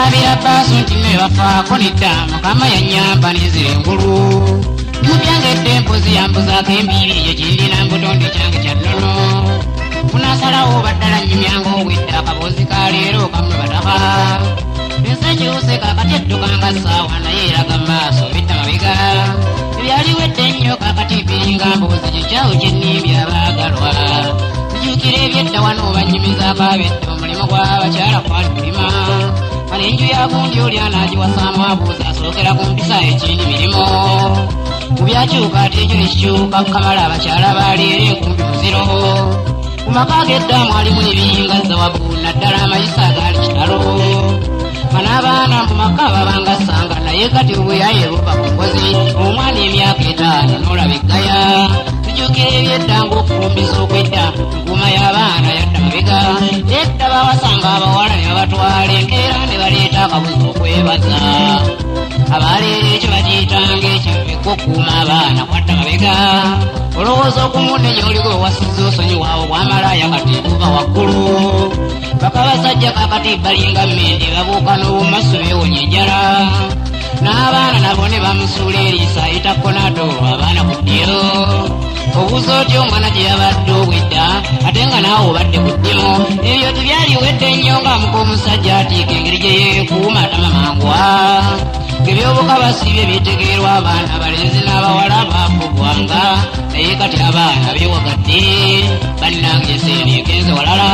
Nabira basu ntime bafaako nidda Mukama yannyamba nenzira engulu Mubyange empozi yambuza kembiri yekindina mbutonde kyange kya nnono Munasalawo baddala nnyimyango obwedda akabozi ka leero kamwe bataka Ensekyuse kakati eddukanga ssaawa naye eraga maaso bidda mabega Ebyali wedde ennyo kakati biringa mbuzi kikyawo kyennimbi abaagalwa Tujjukira ebyedda wano bannyimizaako abedda omulimu gw'abakyala kwali mulima Kale enju ya gundi oli anaagiwasaamu abuuza asookera ku mpisa ekindi mirimu Mubyakyuka ate ekyo nekikyuka kukamala abakyala baaleera enkumbi muziro Ku maka g'edda mwalimu ebiyinga zawabu naddala amayisa agaali kitalo Banabaana mu maka babanga ssanga naye kati obuyaye buva ku ngozi Omwana emyaka 5 n'olaba eggaya Tujjukira ebyedda ng'okufumbiza okwedda Nkuma y'abaana yadda mabega Edda babasanga abawala ne babatwala enkeera ne baleeta akabuzi okwebaza Abaleera ekyo bakiyitanga ekivuko okuuma abaana kwadda mabega Olowooza okumunenya oligwe owasizza osonyiwaawo bw'amalaaya kati buva waggulu Bakabasajja kakati balinga mmende babuuka n'obumasu beewonya enjala N'abaana nabo ne bamusuula eriisa ayita konato abaana ku ddiro Obuuza otya omwana gye yabadde obwedda ate nga naawe obadde ku ddimo Ebyo tebyaliwedde nnyo ng'amuka omusajja atiika engeri gye yeekuuma tamamangwa Ebyobuka basiibye bitegeerwa abaana abalenzi n'abawala baafugwanga naye kati abaana beewagadde bannange eseeno egenze walala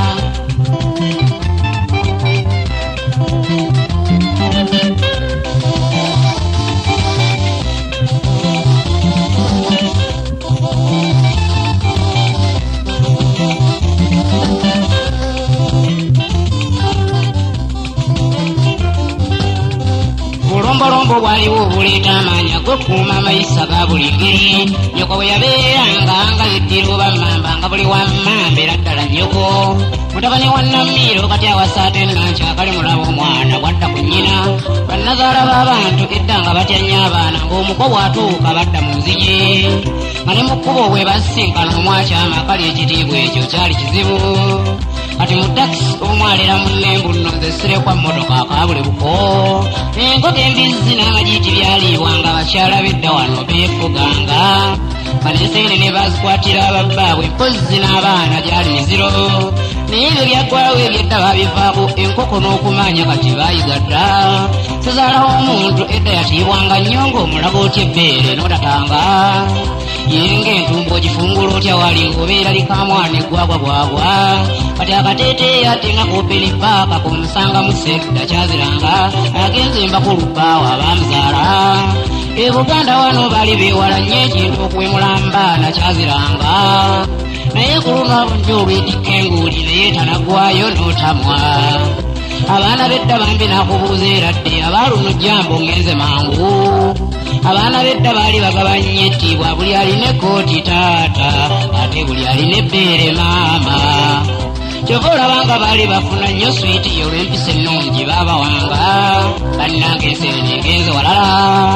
Olombolombo bwaliwo obuleeta amaanyi ag'okukuuma amayisa ga buli ngeri Nnyoko bwe yabeeranga nga yeddira oba mmamba nga buli wa mmamba era ddala nnyoko Mutabani wa Nammiiro kati awasa ate Nankyakali mulaba omwana bwadda ku nnyina Bannazaala b'abantu edda nga batya abaana ng'omuko bw'atuuka badda mu nzigi Nga ne mu kkubo bwe basisinkana omwakyama kali ekitiibwa ekyo kyali kizibu Kati mu takisi omwalera munnembu nno nze sirekwa mmotoka akaabule buko Enkoko embizzi n'amajiiti byaliibwanga abakyala b'edda wano beefuganga Baneseene ne bazikwatira ababbaabwe mpozzi n'abaana gyali miziro Naye ebyo byaggwawo ebyedda babivaako enkoko n'okumanya kati baayigadda Sezaalawo omuntu edda yatiibwanga nnyo ng'omulaga otya ebbeere n'otatanga Yenga entumbo ogifungula otya wali ng'obeera likamwana eggwagwa bwagwa Kati akateeteeyi ate nga koopeni paaka k'omusanga mu sekita kyaziranga agenze embakulubbaawo abaamuzaala E Buganda wano bali beewala nnyo ekintu okwemulamba nakyaziranga Naye ku luno abunja olwetikka enguuli naye tanaggwayo n'otamwa Abaana b'edda bambi n'akubuuza era dde abaaluno jambo ngenze mangu Abaana b'edda baali bagaba nnyo ettiibwa buli alina ekkooti taata ate buli alina ebbeere maama Kyova olabanga baali bafuna nnyo switi olw'empisa ennungi baabawanga bannange enseene egenze walala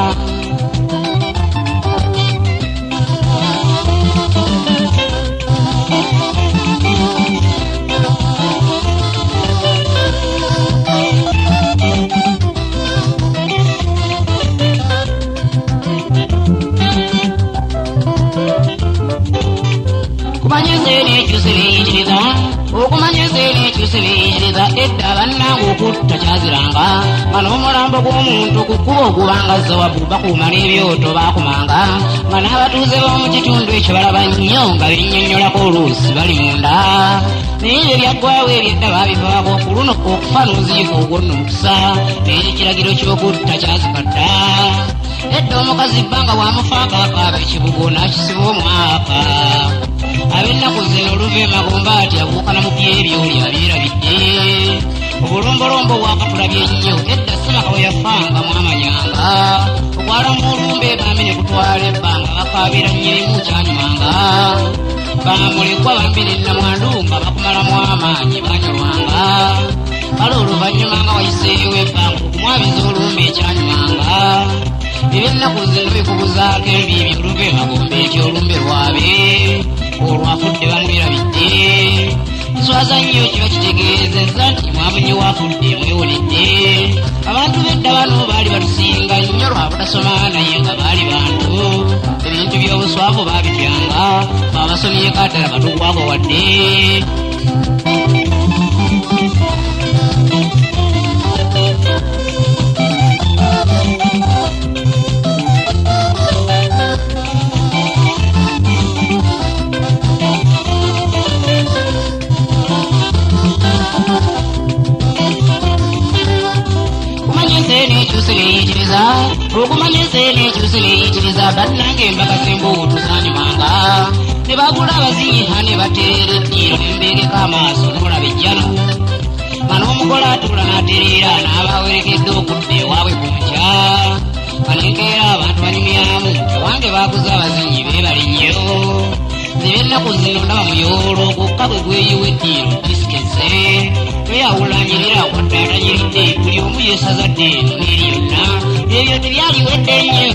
Okumanya enseera ekyuse biyinjiriza edda bannange okutta kyaziranga nga n'omulambo gw'omuntu ku kkubo ogubanga zawabu bakuuma n'ebyoto baakumanga nga n'abatuuze b'omu kitundu ekyo balaba nnyo nga binnyonnyolako oluusi bali munda naye ebyo byaggwawo ebyedda baabivaako ku luno okufa n'oziika ogwonna omukisa naye ekiragiro ky'okutta kyazikadda edda omukazi bbanga bw'amufaako akaaba ekibugo n'akisiba omwaka Ab'ennaku zino oluva emagomba ati abuukana mu by'ebyoli abyerabidde Obulombolombo bwakatulabye nnyo edda Ssemaka bwe yafanga mwamanyanga okwala mu olumbe bambi ne kutwala ebbanga bakaabira nnyirimu kyanyumanga Bamulekwa bambi ne nnamwandu nga bakumalamu amaanyi banyolwanga Kale oluvannyuma nga wayiseeyo ebbanga okumwabiza olumbe ekyanyumanga Eby'ennaku zino bikubuzaako enviiri oluva emagomba ekyolumbe lwabe olwafudde bamwerabidde babaza nnyo kiba kitegeezezza nti mwamunye wafudde mwewonedde. Abantu b'edda bano baali batusinga nnyo lwa butasoma naye nga baali bantu. Ebintu by'obuswavu baabityanga abasomyeko ddala batugwako wadde. Okumanya enseene ekyuse neeyitiriza bannange embaga z'embuutu zaanyumanga ne bagula abaziyiha ne bateerera eddiiro n'embeereko amaaso n'olaba ejjalo nga n'omugole atuula n'atereera n'abawerekedde okudda ewaabwe ku nkya banenkeera abantu banyumyamu ewange baaguza abazinyi beebale nnyo zeb'ennaku zino ndaba muyoolo gwokka bwe gweyiwa eddiiro disikeze tweyawulanyirira wadde atanyiridde buli omu yeesazadde eno n'eri yonna ebyo tebyaliwedde nnyo.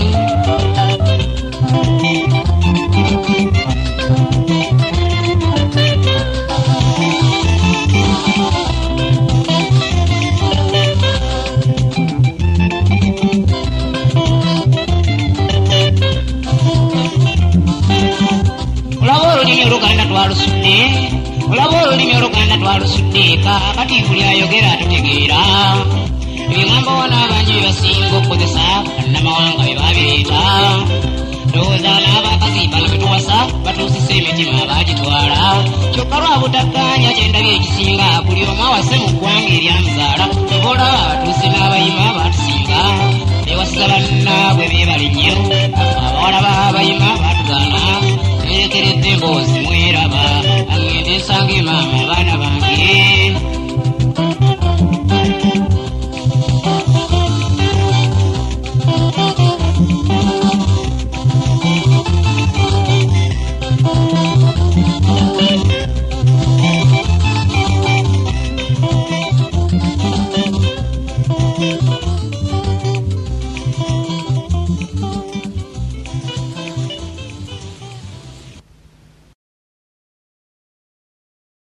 Olaba olulimi oluganda twalusudde kaakati buli ayogera atutegeera. Ebigambo wano abangi bye basinga okukozesa bannamawanga bye baabireeta. Ndowooza n'abakazi bano be tuwasa batuusisa emitima baagitwala. Kyokka lwa butakkaanya kye ndabye ekisinga buli omu awase mu ggwanga eryamuzaala. Olaba abatuusi n'abayima baatusinga beewasiza bannaabwe beebale nnyo.